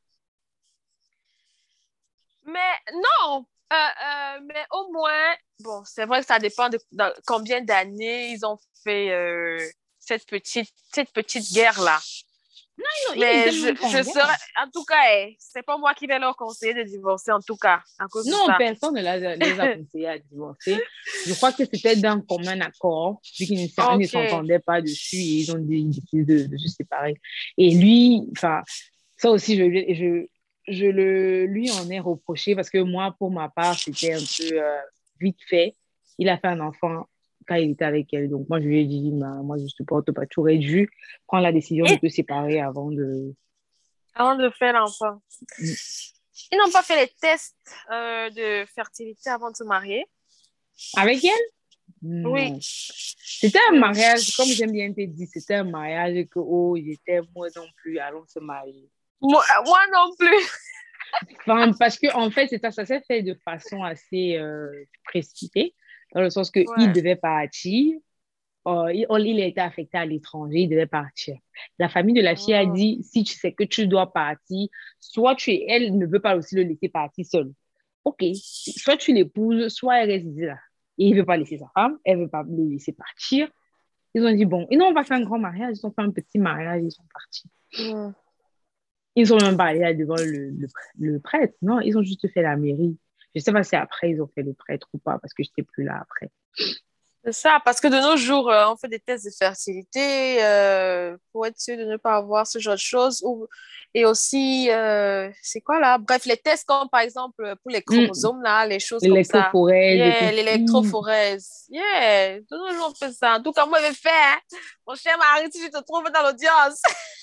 Mais non, euh, euh, mais au moins, bon, c'est vrai que ça dépend de, de combien d'années ils ont fait euh, cette petite, cette petite guerre-là. Non, il Mais n'était je, même pas en je guerre. serais, en tout cas, eh, c'est pas moi qui vais leur conseiller de divorcer, en tout cas, à cause de Non, ça. personne ne les, les a conseillés à divorcer. Je crois que c'était d'un commun accord, vu qu'ils ne, ne Ok. s'entendaient pas dessus et ils ont décidé de, de se séparer. Et lui, enfin, ça aussi, je, je, je le, lui en ai reproché parce que moi, pour ma part, c'était un peu euh, vite fait. Il a fait un enfant quand il était avec elle. Donc, moi, je lui ai dit, bah, moi, je ne supporte pas. Tu aurais dû prendre la décision de Et te séparer avant de. avant de faire l'enfant, Mm. ils n'ont pas fait les tests euh, de fertilité avant de se marier. Avec elle? Oui. Non. C'était un Hmm. mariage, comme j'aime bien te dire, c'était un mariage que, oh, j'étais moi non plus, allons se marier. Moi, moi non plus. Enfin, parce que, en fait, ça, ça s'est fait de façon assez euh, précipitée, dans le sens qu'il Ouais. devait partir. Euh, il, oh, il a été affecté à l'étranger, il devait partir. La famille de la fille a Hmm. dit, si tu sais que tu dois partir, soit tu es, elle ne veut pas aussi le laisser partir seul. OK, soit tu l'épouses, soit elle reste là. Et il ne veut pas laisser sa femme, elle ne veut pas le laisser partir. Ils ont dit, bon, et non, on va faire un grand mariage. Ils ont fait un petit mariage, ils sont partis. Hmm. Ils ont même pas allé devant le, le, le prêtre. Non, ils ont juste fait la mairie. Je sais pas si après, ils ont fait le prêtre ou pas, parce que je n'étais plus là après. C'est ça, parce que de nos jours, euh, on fait des tests de fertilité euh, pour être sûr de ne pas avoir ce genre de choses. Ou, et aussi, euh, c'est quoi là? Bref, les tests comme par exemple pour les Mm. chromosomes, là, les choses comme ça. L'électrophorèse et tout. Yeah, Mm. l'électrophorèse. Yeah, de nos jours, on fait ça. En tout cas, moi, je vais faire. Hein. Mon cher mari, si je te trouve dans l'audience.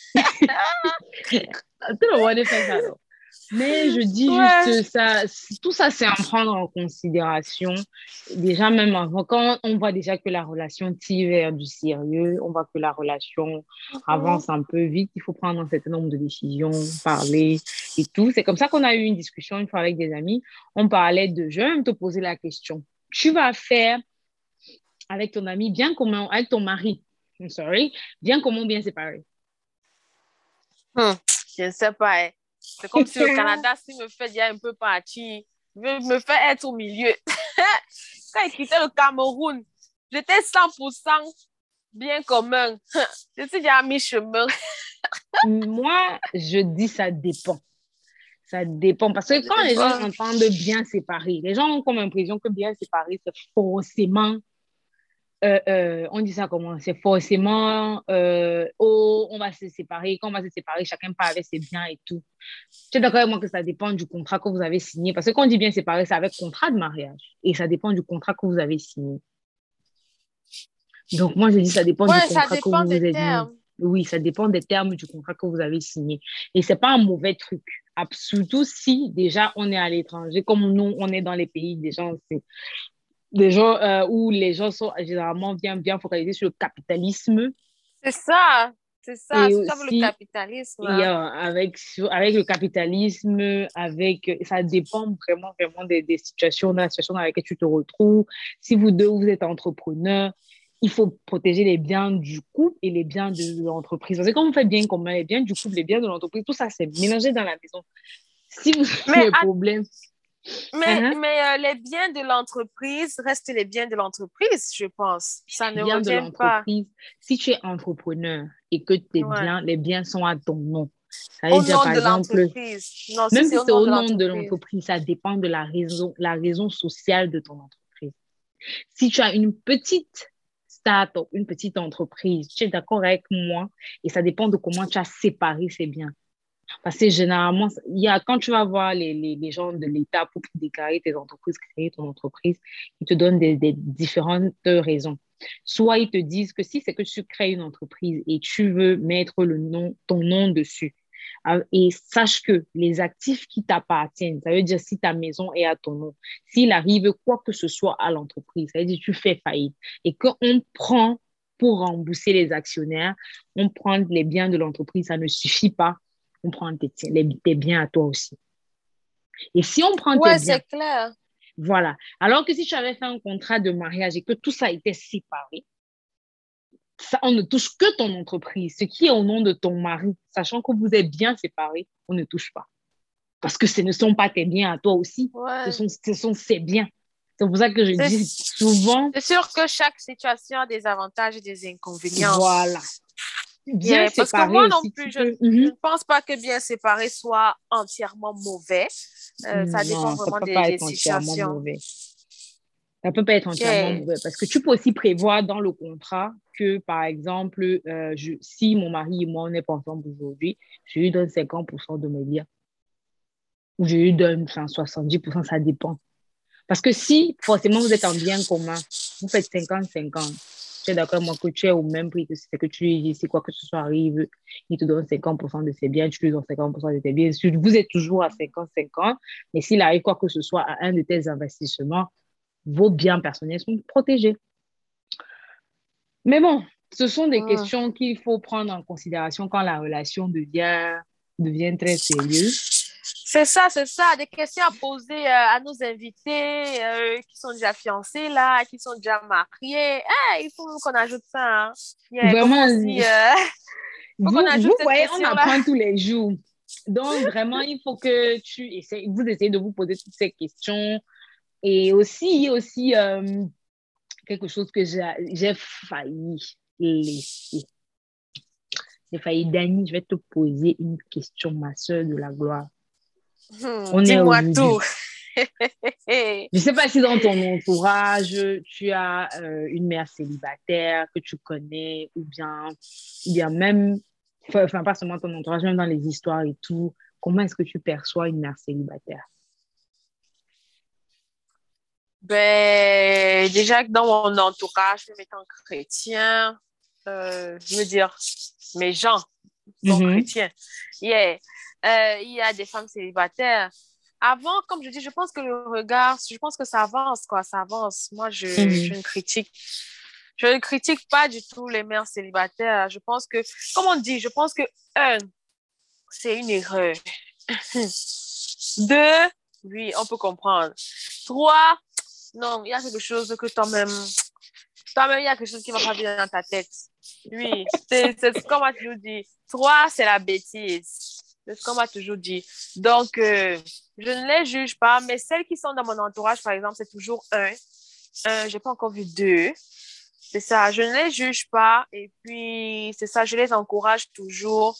Tout le monde fait ça, alors. Mais je dis Ouais. juste ça, tout ça, c'est à prendre en considération. Déjà, même avant, quand on voit déjà que la relation tire vers du sérieux, on voit que la relation Mhm. avance un peu vite, il faut prendre un certain nombre de décisions, parler et tout. C'est comme ça qu'on a eu une discussion une fois avec des amis. On parlait de, je vais même te poser la question. Tu vas faire avec ton ami bien comment, avec ton mari, I'm sorry, bien comment bien séparé. Hmm. Je ne sais pas. Hein. C'est comme si le Canada, s'il me fait déjà un peu partie, veut me fait être au milieu. Quand il quittait le Cameroun, j'étais cent pour cent bien commun. Je suis déjà à mi-chemin. Moi, je dis ça dépend. Ça dépend. Parce Ça que quand les gens dépend. entendent bien séparer, les gens ont comme l'impression que bien séparer, c'est forcément, euh, euh, on dit ça comment? C'est forcément, euh, oh, on va se séparer. Quand on va se séparer, chacun part avec ses biens et tout. Tu es d'accord avec moi que ça dépend du contrat que vous avez signé? Parce que quand on dit bien séparer, c'est avec contrat de mariage. Et ça dépend du contrat que vous avez signé. Donc, moi, je dis ça dépend du Ouais, ça contrat que dépend vous vous des êtes mis. termes. Oui, ça dépend des termes du contrat que vous avez signé. Et c'est pas un mauvais truc. Surtout si déjà on est à l'étranger, comme nous, on est dans les pays des gens, c'est des gens euh, où les gens sont généralement bien, bien focalisés sur le capitalisme. C'est ça. C'est ça. Et C'est ça pour le aussi, capitalisme. il y Hein. a avec, avec le capitalisme, avec, ça dépend vraiment, vraiment des, des situations, de la situation dans laquelle tu te retrouves. Si vous deux, vous êtes entrepreneur, il faut protéger les biens du couple et les biens de l'entreprise. Parce que quand vous faites bien commun, les biens du couple, les biens de l'entreprise, tout ça, c'est mélangé dans la maison. Si vous Mais, avez un problème, mais, uh-huh, mais euh, les biens de l'entreprise restent les biens de l'entreprise, je pense. Ça les ne biens de revient pas. l'entreprise, si tu es entrepreneur et que tes Ouais. biens, les biens sont à ton nom, ça veut Au dire, nom par de exemple, l'entreprise. Non, si même c'est si au c'est nom au de nom de l'entreprise. l'entreprise, ça dépend de la raison, la raison sociale de ton entreprise. Si tu as une petite start-up, une petite entreprise, tu es d'accord avec moi et ça dépend de comment tu as séparé ces biens. Parce que généralement, il y a, quand tu vas voir les, les, les gens de l'État pour déclarer tes entreprises, créer ton entreprise, ils te donnent des, des différentes raisons. Soit ils te disent que si c'est que tu crées une entreprise et tu veux mettre le nom, ton nom dessus, euh, et sache que les actifs qui t'appartiennent, ça veut dire si ta maison est à ton nom, s'il arrive quoi que ce soit à l'entreprise, ça veut dire que tu fais faillite et qu'on prend pour rembourser les actionnaires, on prend les biens de l'entreprise, ça ne suffit pas. On prend tes, les, tes biens à toi aussi. Et si on prend tes Ouais, biens, c'est clair. voilà. Alors que si tu avais fait un contrat de mariage et que tout ça était séparé, ça, on ne touche que ton entreprise, ce qui est au nom de ton mari, sachant que vous êtes bien séparés, on ne touche pas. Parce que ce ne sont pas tes biens à toi aussi, ce Ouais. sont, ce sont ses biens. C'est pour ça que je C'est dis souvent, c'est sûr que chaque situation a des avantages et des inconvénients. voilà, bien Yeah, parce que moi séparé non aussi, plus, tu je, peux. je Mhm. ne pense pas que bien séparé soit entièrement mauvais. Euh, ça dépend Non, ça ne vraiment peut des, pas des être entièrement situations. mauvais. Ça ne peut pas être entièrement Yeah. mauvais parce que tu peux aussi prévoir dans le contrat que, par exemple, euh, je, si mon mari et moi, on n'est pas ensemble aujourd'hui, je lui donne cinquante pour cent de mes biens ou je lui donne enfin, soixante-dix pour cent, ça dépend. Parce que si forcément vous êtes en bien commun, vous faites cinquante cinquante, tu es d'accord avec moi que tu es au même prix que c'est que tu lui dis, si quoi que ce soit arrive, il te donne cinquante pour cent de ses biens, tu lui donnes cinquante pour cent de tes biens. Vous êtes toujours à cinquante cinquante, mais s'il arrive quoi que ce soit à un de tes investissements, vos biens personnels sont protégés. Mais bon, ce sont des Mm. questions qu'il faut prendre en considération quand la relation devient, devient très sérieuse. C'est ça, c'est ça. Des questions à poser euh, à nos invités euh, qui sont déjà fiancés là, qui sont déjà mariés. Eh, il faut qu'on ajoute ça. Hein. Yeah, comme on Vraiment, dit, euh, il faut qu'on vous, ajoute vous cette voyez, on question-là. apprend tous les jours. Donc, vraiment, il faut que tu essayes, vous essayez de vous poser toutes ces questions. Et aussi, aussi euh, quelque chose que j'ai j'ai failli laisser. J'ai failli, Dani, je vais te poser une question, ma soeur de la gloire. Hmm, On est dis-moi aujourd'hui. tout. Je ne sais pas si dans ton entourage, tu as euh, une mère célibataire que tu connais, ou bien, ou bien même, enfin, pas seulement ton entourage, même dans les histoires et tout. Comment est-ce que tu perçois une mère célibataire? Ben, déjà que dans mon entourage, même étant chrétien, euh, je veux dire, mes gens sont Mhm, chrétiens. Yeah. Euh, il y a des femmes célibataires. Avant, comme je dis, je pense que le regard, je pense que ça avance, quoi, ça avance. Moi, je, je mhm, ne critique, je ne critique pas du tout les mères célibataires. Je pense que, comme on dit, je pense que, un, c'est une erreur. Deux, oui, on peut comprendre. Trois, non, il y a quelque chose que toi-même, toi-même, il y a quelque chose qui ne va pas bien dans ta tête. Oui, c'est c'est ce qu'on m'a toujours dit. Trois, c'est la bêtise. C'est ce qu'on m'a toujours dit. Donc, euh, je ne les juge pas, mais celles qui sont dans mon entourage, par exemple, c'est toujours un. Un, j'ai pas encore vu deux. C'est ça, je ne les juge pas. Et puis, c'est ça, je les encourage toujours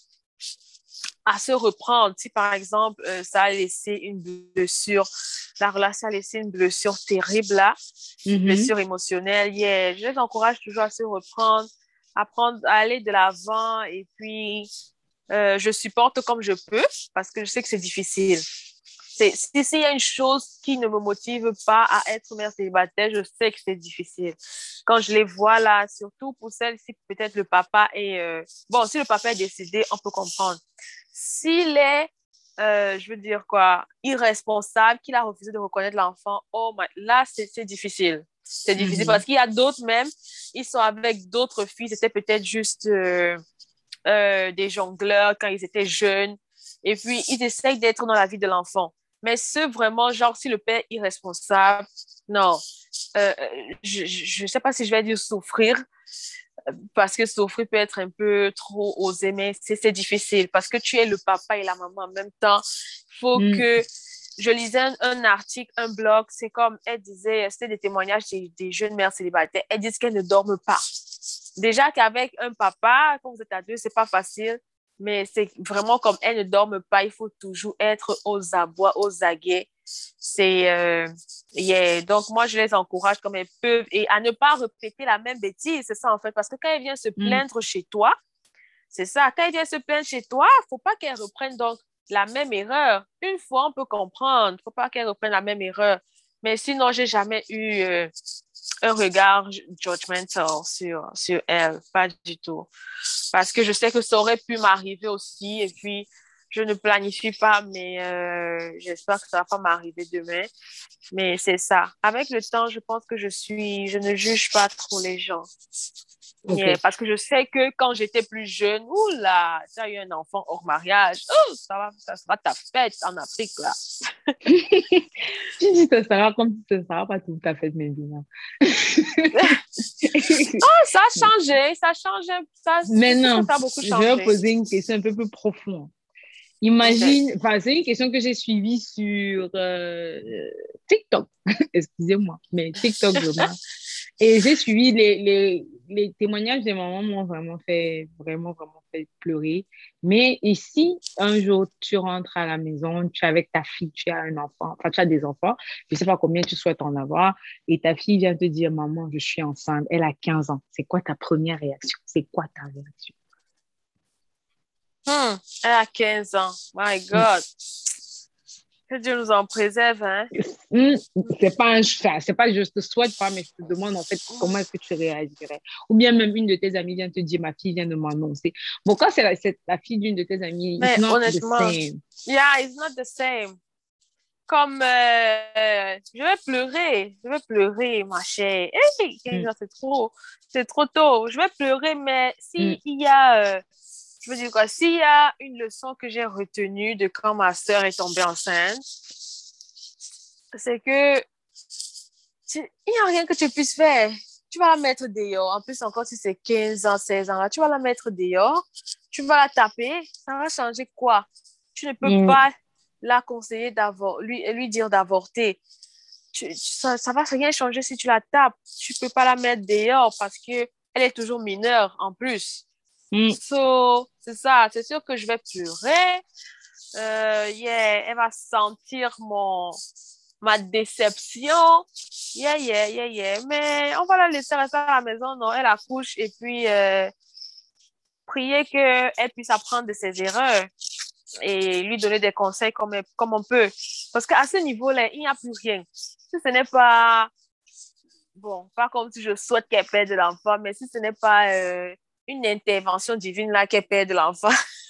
à se reprendre. Si, par exemple, euh, ça a laissé une blessure, la relation a laissé une blessure terrible là, une mhm, blessure émotionnelle, yeah, je les encourage toujours à se reprendre, à, prendre, à aller de l'avant et puis euh, je supporte comme je peux parce que je sais que c'est difficile. C'est, si s'il y a une chose qui ne me motive pas à être mère célibataire, je sais que c'est difficile. Quand je les vois là, surtout pour celles ci peut-être le papa est... Euh, bon, si le papa est décédé, on peut comprendre. S'il est, euh, je veux dire quoi, irresponsable, qu'il a refusé de reconnaître l'enfant, oh my, là, c'est, c'est difficile. C'est difficile mhm, parce qu'il y a d'autres même, ils sont avec d'autres filles, c'était peut-être juste euh, euh, des jongleurs quand ils étaient jeunes. Et puis, ils essayent d'être dans la vie de l'enfant. Mais ceux vraiment, genre, si le père est irresponsable, non. Euh, je ne sais pas si je vais dire souffrir, parce que souffrir peut être un peu trop osé, mais c'est, c'est difficile parce que tu es le papa et la maman en même temps. Il faut mhm, que je lisais un, un article, un blog, c'est comme elle disait, c'était des témoignages des, des jeunes mères célibataires. Elles disent qu'elles ne dorment pas. Déjà qu'avec un papa, quand vous êtes à deux, c'est pas facile, mais c'est vraiment comme elles ne dorment pas, il faut toujours être aux abois, aux aguets. C'est euh, yeah. Donc moi je les encourage comme elles peuvent et à ne pas répéter la même bêtise, c'est ça en fait, parce que quand elles viennent se mhm. plaindre chez toi, c'est ça, quand elles viennent se plaindre chez toi, faut pas qu'elles reprennent donc la même erreur. Une fois on peut comprendre, faut pas qu'elles reprennent la même erreur. Mais sinon j'ai jamais eu euh, un regard judgmental sur, sur elle, pas du tout. Parce que je sais que ça aurait pu m'arriver aussi. Et puis, je ne planifie pas, mais euh, j'espère que ça va pas m'arriver demain. Mais c'est ça. Avec le temps, je pense que je suis, je ne juge pas trop les gens. Yeah, Ok. parce que je sais que quand j'étais plus jeune, oula, tu as eu un enfant hors mariage, oh, ça va, ça sera ta fête en Afrique, là. Tu dis ça sera comme si ça sera pas tout à fait maintenant. Oh, ça a changé, ça a changé, ça, je trouve que Maintenant, ça a beaucoup je vais changé. poser une question un peu plus profonde. OK. Imagine, enfin, c'est une question que j'ai suivie sur euh, TikTok, excusez-moi, mais TikTok vraiment. Et j'ai suivi les, les, les témoignages des mamans m'ont vraiment fait, vraiment, vraiment fait pleurer. Mais ici, un jour, tu rentres à la maison, tu es avec ta fille, tu as un enfant, enfin, tu as des enfants, je ne sais pas combien tu souhaites en avoir, et ta fille vient te dire, maman, je suis enceinte, elle a quinze ans. C'est quoi ta première réaction? C'est quoi ta réaction? Hmm, elle a quinze ans. My God. Que Dieu nous en préserve, hein? Hmm, c'est pas un choix, c'est pas juste souhaite pas, mais je te demande en fait comment est-ce que tu réagirais. Ou bien même une de tes amies vient te dire, ma fille vient de m'annoncer. Bon, quand c'est la, c'est la fille d'une de tes amies, it's Mais not the honnêtement, same. yeah, it's not the same. Comme euh, je vais pleurer, je vais pleurer, ma chère. Hey, quinze Hmm, ans, c'est trop, c'est trop tôt. Je vais pleurer, mais hmm, s'il y a, euh, je veux dire quoi, s'il y a une leçon que j'ai retenue de quand ma sœur est tombée enceinte, c'est que tu- il n'y a rien que tu puisses faire. Tu vas la mettre dehors. En plus, encore si c'est quinze ans, seize ans, là, tu vas la mettre dehors. Tu vas la taper. Ça va changer quoi? Tu ne peux hmm, pas la conseiller d'avorter, lui, lui dire d'avorter. Tu- ça, ça va rien changer si tu la tapes. Tu peux pas la mettre dehors parce que elle est toujours mineure en plus. hmm. So, c'est ça. C'est sûr que je vais pleurer. Euh, yeah, elle va sentir mon, ma déception. Yeah, yeah, yeah, yeah. Mais on va la laisser rester à la maison, non? Elle accouche et puis euh, prier qu'elle puisse apprendre de ses erreurs et lui donner des conseils comme, comme on peut. Parce qu'à ce niveau-là, il n'y a plus rien. Si ce n'est pas, bon, pas comme si je souhaite qu'elle perde de l'enfant, mais si ce n'est pas euh, une intervention divine là qu'elle perde de l'enfant,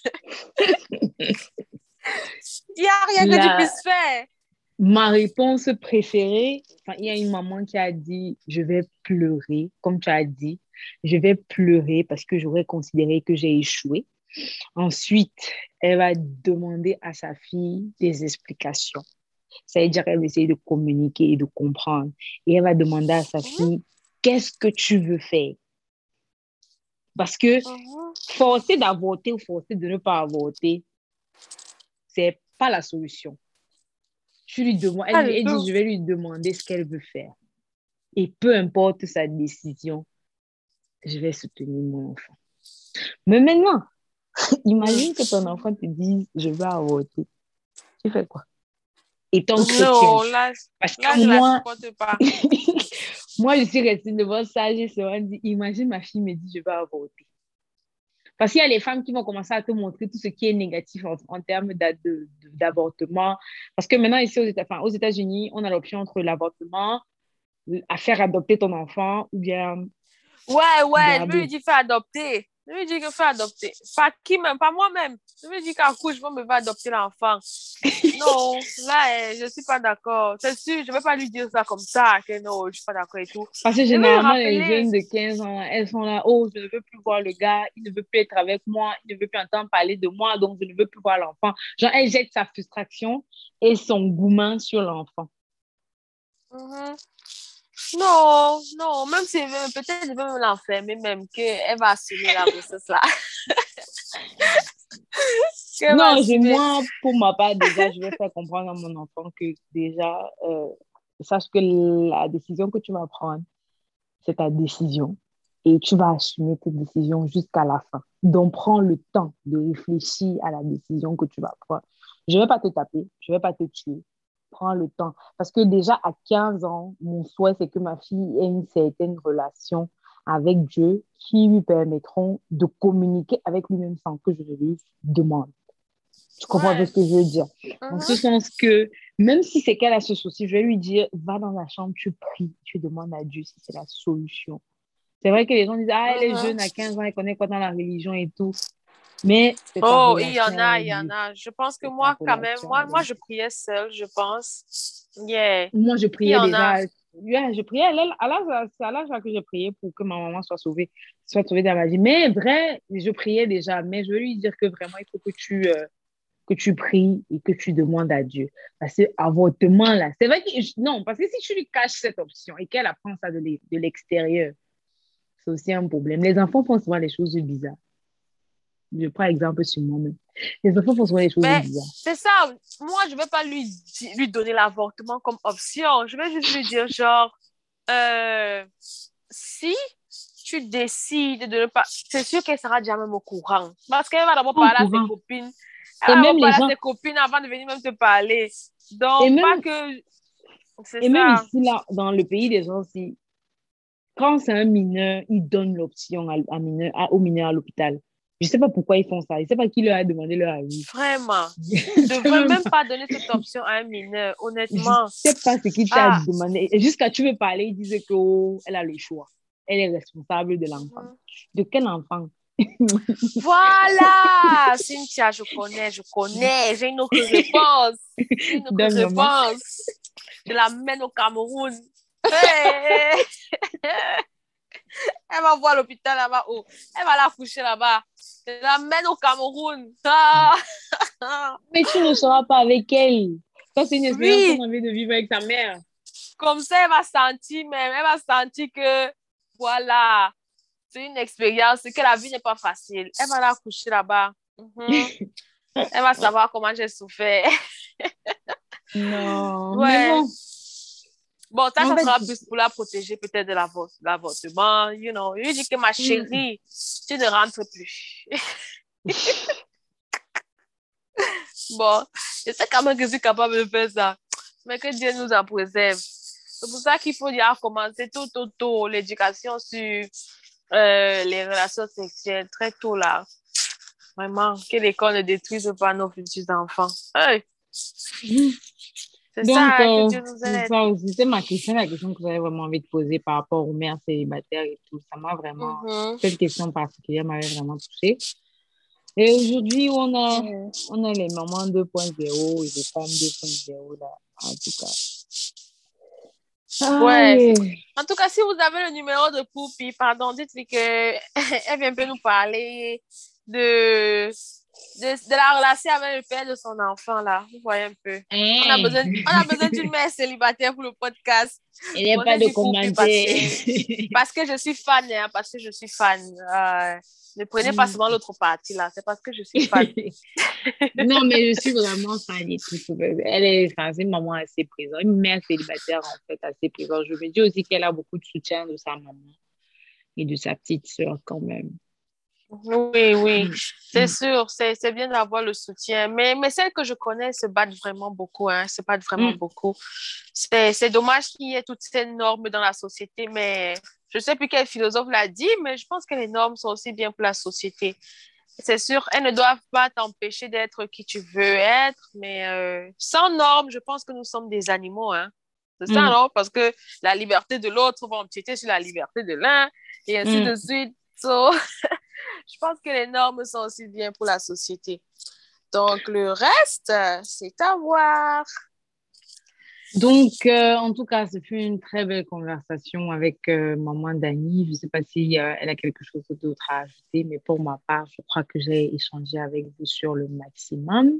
il n'y a rien que tu La, puisses faire. ma réponse préférée, enfin, il y a une maman qui a dit, je vais pleurer, comme tu as dit, je vais pleurer parce que j'aurais considéré que j'ai échoué. Ensuite, elle va demander à sa fille des explications. Ça veut dire qu'elle va essayer de communiquer et de comprendre. Et elle va demander à sa Mhm, fille, qu'est-ce que tu veux faire? Parce que mhm. forcer d'avorter ou forcer de ne pas avorter, c'est pas la solution. Tu lui demandes, elle, Pas lui- du elle dit, tout. je vais lui demander ce qu'elle veut faire. Et peu importe sa décision, je vais soutenir mon enfant. Mais maintenant, Mm. imagine que ton enfant te dise, je vais avorter. Tu fais quoi? Étant chrétienne. Non, là, Parce là, que je la moi, supporte pas. moi, je suis restée devant ça, j'ai seulement dit, imagine ma fille me dit, je vais avorter. Parce qu'il y a les femmes qui vont commencer à te montrer tout ce qui est négatif en, en termes d'a- de- de- d'avortement. Parce que maintenant, ici aux Éta- enfin, aux États-Unis, on a l'option entre l'avortement, à faire adopter ton enfant ou bien Ouais, ouais, je vais lui garder. dire fais adopter. Je vais lui dire que fais adopter. Pas qui même, pas moi-même. Je vais lui dire qu'à couche, je me vais adopter l'enfant. Non, là, eh, je suis pas d'accord. C'est sûr, je vais pas lui dire ça comme ça, que non, je suis pas d'accord et tout. Parce que Je vais lui généralement, les rappeler. jeunes de quinze ans, elles sont là, oh, je ne veux plus voir le gars, il ne veut plus être avec moi, il ne veut plus entendre parler de moi, donc je ne veux plus voir l'enfant. Genre, elle jette sa frustration et son gourmand sur l'enfant. Mhm. Non, non, même si peut-être je vais me l'enfermer, même qu'elle va assumer la grossesse là. Qu'elle va Non, je, assumer. moi, pour ma part, déjà, je vais faire comprendre à mon enfant que déjà, euh, sache que la décision que tu vas prendre, c'est ta décision et tu vas assumer tes décisions jusqu'à la fin. Donc, prends le temps de réfléchir à la décision que tu vas prendre. Je ne vais pas te taper, je ne vais pas te tuer. Prends le temps. Parce que déjà, à quinze ans, mon souhait, c'est que ma fille ait une certaine relation avec Dieu qui lui permettront de communiquer avec lui-même sans que je lui demande. Tu comprends un peu Ouais. ce que je veux dire? En ce Mhm. sens que, même si c'est qu'elle a ce souci, je vais lui dire, va dans la chambre, tu pries, tu demandes à Dieu si c'est la solution. C'est vrai que les gens disent, ah, elle est Mhm. jeune, à quinze ans, elle connaît quoi dans la religion et tout. Mais c'est ta Oh, il y en a, relation, il y en oui, a. Je pense que c'est ta moi, quand même, relation moi, moi, avec. je priais seule, je pense. Yeah. Moi, je Il y priais en a. déjà. Ouais, je priais à l'âge, à l'âge- c'est à l'âge là que j'ai prié pour que ma maman soit sauvée, soit sauvée dans la vie. Mais vrai, je priais déjà. Mais je veux lui dire que vraiment, il faut que tu, euh, que tu pries et que tu demandes à Dieu. Parce que avortement, là, c'est vrai que, non, parce que si tu lui caches cette option et qu'elle apprend ça de l'e- de l'extérieur, c'est aussi un problème. Les enfants font souvent des choses bizarres. Je prends exemple sur moi-même. Les enfants font souvent des choses Mais bizarres. c'est ça. Moi, je ne vais pas lui, di- lui donner l'avortement comme option. Je vais juste lui dire, genre, euh, si tu décides de ne pas. C'est sûr qu'elle sera déjà même au courant. Parce qu'elle va d'abord Au parler à ses courant. copines. Elle Et va même d'abord les parler à gens, ses copines avant de venir même te parler. et Donc, pas même, que. C'est et même ça. ici, là, dans le pays des gens, aussi, quand c'est un mineur, ils donnent l'option à, à mineur, à- au mineur à l'hôpital. Je ne sais pas pourquoi ils font ça. Je ne sais pas qui leur a demandé leur avis. Vraiment. Je Tu ne ne sais devrais même même pas. pas donner cette option à un mineur, Je honnêtement. sais pas ce qui t'a Ah. demandé. Et jusqu'à tu veux parler, ils disent que oh, elle a le choix. Elle est responsable de l'enfant. Mhm. De quel enfant? Voilà, Cynthia, je connais, je connais. J'ai une autre réponse. J'ai une autre Donne-moi. réponse. Je l'amène au Cameroun. Hey! Elle va voir l'hôpital là-bas. Oh, elle va la coucher là-bas. Je l'amène au Cameroun. Ah! Mais tu ne seras pas avec elle. Ça, c'est une expérience qu'on a Oui, envie de vivre avec ta mère. comme ça, elle va sentir même. Elle va sentir que, voilà, c'est une expérience, que la vie n'est pas facile. Elle va la coucher là-bas. Mhm. Elle va savoir comment j'ai souffert. Non, mais Ouais. bon. Bon, ça, En ça fait, sera plus pour la protéger peut-être de l'avortement. You know, je lui dis que ma hmm, chérie, tu ne rentres plus. Bon, je sais quand même que je suis capable de faire ça. Mais que Dieu nous en préserve. C'est pour ça qu'il faut déjà commencer tout, tout, tout, l'éducation sur euh, les relations sexuelles, très tôt là. Vraiment, que l'école ne détruise pas nos futurs enfants. Hey, c'est ça, donc, hein, que euh, Dieu nous c'est aide. ça aussi. C'est ma question, la question que j'avais vraiment envie de poser par rapport aux mères célibataires et tout. Ça m'a vraiment, Mhm. cette question particulière m'avait vraiment touchée. Et aujourd'hui, on a, Mhm. on a les mamans deux point zéro et les femmes deux point zéro là, en tout cas. Ouais. Aïe. En tout cas, si vous avez le numéro de Poupi, pardon, dites-lui que elle vient un peu nous parler de, de, de la relation avec le père de son enfant, là. Vous voyez un peu. On a besoin, on a besoin d'une mère célibataire pour le podcast. Il n'y a Bon, pas j'ai de dit Poupi parce commentaire. que, parce que je suis fan, hein, parce que je suis fan. Euh, ne prenez pas souvent l'autre partie, là. C'est parce que je suis fan. Non, mais je suis vraiment fan et tout. Elle est, enfin, c'est une maman assez présente, une mère célibataire en fait assez présente. Je me dis aussi qu'elle a beaucoup de soutien de sa maman et de sa petite sœur quand même. Oui, oui, Mm, c'est mm, sûr, c'est, c'est bien d'avoir le soutien. Mais, mais celles que je connais se battent vraiment beaucoup, hein, se battent vraiment mm, beaucoup. C'est, c'est dommage qu'il y ait toutes ces normes dans la société, mais je ne sais plus quel philosophe l'a dit, mais je pense que les normes sont aussi bien pour la société. C'est sûr, elles ne doivent pas t'empêcher d'être qui tu veux être, mais euh, sans normes, je pense que nous sommes des animaux, hein. C'est ça, mm, non? Parce que la liberté de l'autre va empiéter sur la liberté de l'un, et ainsi mm. de suite. So, je pense que les normes sont aussi bien pour la société. Donc, le reste, euh, c'est à voir. Donc, euh, en tout cas, ce fut une très belle conversation avec euh, maman Dani. Je ne sais pas si euh, elle a quelque chose d'autre à ajouter, mais pour ma part, je crois que j'ai échangé avec vous sur le maximum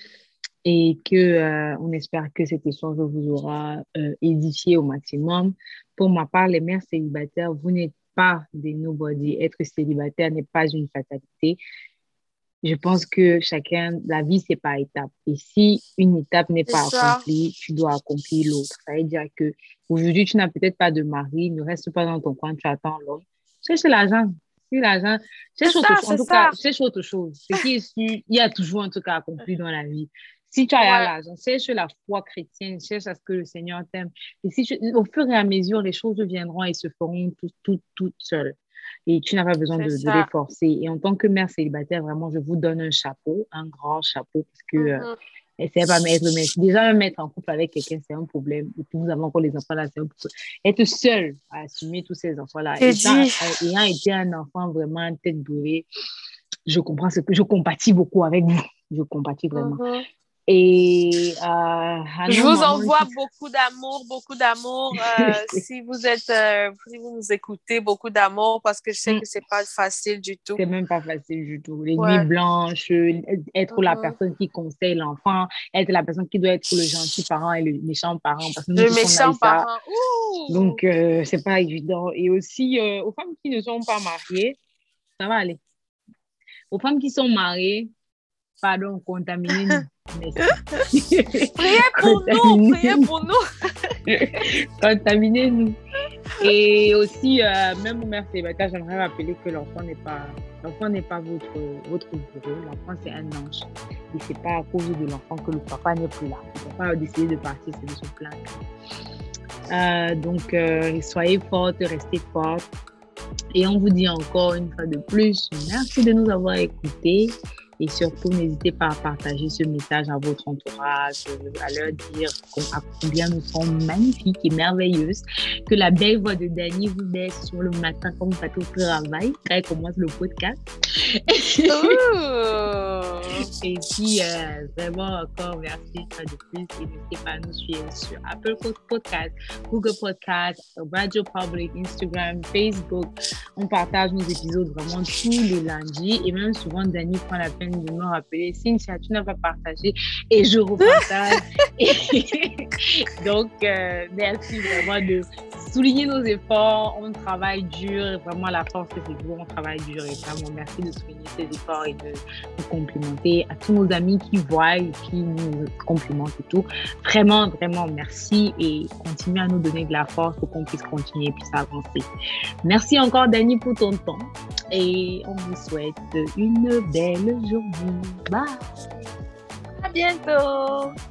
et que euh, on espère que cet échange vous aura euh, édifié au maximum. Pour ma part, les mères célibataires, vous n'êtes pas des nobody. Être célibataire n'est pas une fatalité. Je pense que chacun, la vie, c'est par étapes. Et si une étape n'est C'est pas ça. accomplie, tu dois accomplir l'autre. Ça veut dire que aujourd'hui, tu n'as peut-être pas de mari, ne reste pas dans ton coin, tu attends l'homme. Cherche l'argent. Si l'argent, C'est cherche autre ça, chose. En c'est tout cas, ça. cherche autre chose. Ce qui est sûr, il y a toujours un truc à accomplir dans la vie. Si tu as Ouais, l'argent, cherche la foi chrétienne, cherche à ce que le Seigneur t'aime. Et si tu- au fur et à mesure, les choses viendront et se feront toutes tout, toutes seules et tu n'as pas besoin c'est de, de les ça. forcer. Et en tant que mère célibataire, vraiment, je vous donne un chapeau, un grand chapeau, parce que euh, Mhm. essayez pas mettre, mais déjà me mettre en couple avec quelqu'un, c'est un problème. Et puis vous avez encore les enfants là, c'est un problème. Être seul à assumer tous ces enfants-là, J'ai étant, dit. ayant été un enfant vraiment tête brûlée, je comprends ce que je compatis beaucoup avec vous. Je compatis vraiment. Mhm. Et euh, ah Je non, vous maman, envoie qui- beaucoup d'amour, beaucoup d'amour. Euh, si vous êtes, euh, si vous nous écoutez, beaucoup d'amour parce que je sais Mm, que c'est pas facile du tout. c'est même pas facile du tout. Les nuits Ouais. blanches, euh, être la Mhm. personne qui conseille l'enfant, être la personne qui doit être le gentil parent et le méchant parent, parce que nous Le tous, on a eu méchant ça. parent. Ouh! Donc, euh, c'est pas évident. Et aussi, euh, aux femmes qui ne sont pas mariées, ça va aller. Aux femmes qui sont mariées, pardon, contaminez-nous. Merci. Priez pour nous, priez Contaminez-nous. pour nous. Contaminez-nous. Et aussi, euh, même aux mères célibataires, j'aimerais rappeler que l'enfant n'est pas, l'enfant n'est pas votre, votre bourreau. L'enfant, c'est un ange. Et c'est pas à cause de l'enfant que le papa n'est plus là. Le papa a décidé de partir, c'est de se plaindre. Euh, donc, euh, soyez fortes, restez fortes. Et on vous dit encore une fois de plus, merci de nous avoir écoutés. Et surtout, n'hésitez pas à partager ce message à votre entourage, à leur dire à combien nous sommes magnifiques et merveilleuses, que la belle voix de Dani vous baisse sur le matin quand vous partez au travail, quand elle commence le podcast. Et puis, euh, vraiment, encore merci une fois de plus. Et n'hésitez pas à nous suivre sur Apple Podcast, Google Podcast, Radio Public, Instagram, Facebook. On partage nos épisodes vraiment tous les lundis. Et même souvent, Dani prend la peine de me rappeler, Cynthia, tu n'as pas partagé. Et je repartage. Donc, euh, merci vraiment de souligner nos efforts. On travaille dur. Vraiment, la force, c'est que on travaille dur. Et vraiment, merci de souligner ces efforts et de nous complimenter. À tous nos amis qui voient et qui nous complimentent et tout. Vraiment, vraiment, merci. Et continuez à nous donner de la force pour qu'on puisse continuer et puisse avancer. Merci encore, Dani, pour ton temps. Et on vous souhaite une belle journée. Bye! À bientôt!